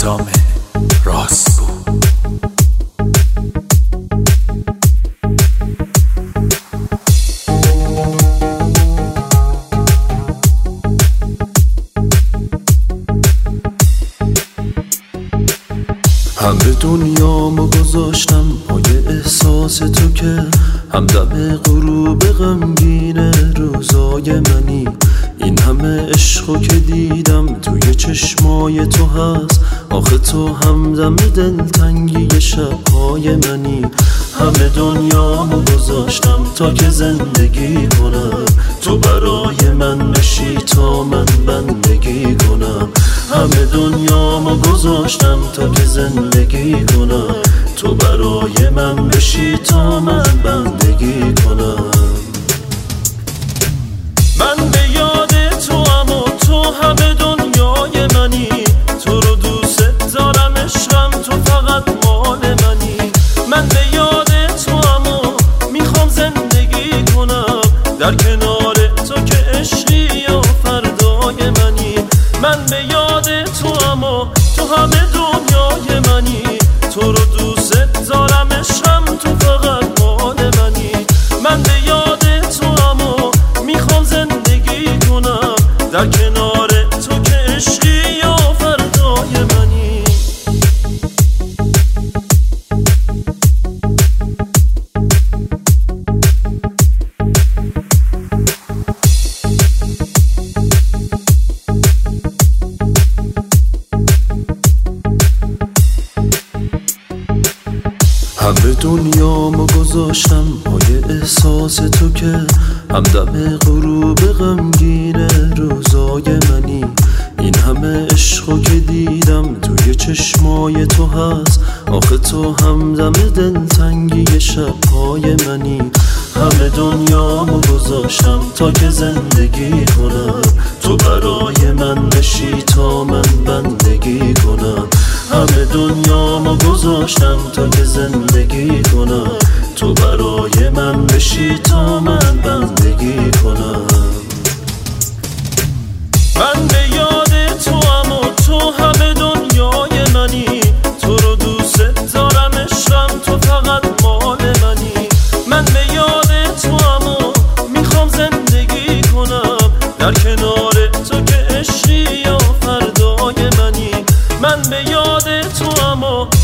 پدرام راستگو. هم به دنیامو گذاشتم پای احساس تو که همدم غروب غمگین روزای منی. این همه عشقو که دیدم توی چشمای تو هست، آخه تو همدم دلتنگی شبهای منی. همه دنیامو گذاشتم تا که زندگی کنم، تو برای من بشی تا من بندگی کنم. همه دنیامو گذاشتم تا که زندگی کنم، تو برای من بشی تا من بندگی کنم. من به یاد تو هم و تو همه دنیای منی، تو رو دوست دارم عشقم، تو فقط مال منی. من به یاد تو هم و میخوام زندگی کنم، در کنار تو که عشقی یا فردای منی. من به یاد تو هم و تو همه دنیای منی، تو رو دوست دارم عشقم، تو فقط مال منی. من به یاد تو هم و میخوام زندگی کنم، در کنار تو که عشقی یا فردای منی. هم به دنیامو گذاشتم پای احساس تو که همدم غروب غمگین روزای منی. این همه عشقو که دیدم توی چشمای تو هست، آخه تو همدم دلتنگی شبهای منی. همه دنیامو گذاشتم تا که زندگی کنم، تو برای من بشی تا من بندگی کنم. همه دنیامو گذاشتم تا که زندگی کنم، تو برای من بشی تا من بندگی کنم. من به یاد تو هم و تو همه دنیای منی، تو رو دوست دارم عشقم، تو فقط مال منی. من به یاد تو هم و میخوام زندگی کنم، در کنار تو که عشقی یا فردای منی. من به یاد تو هم و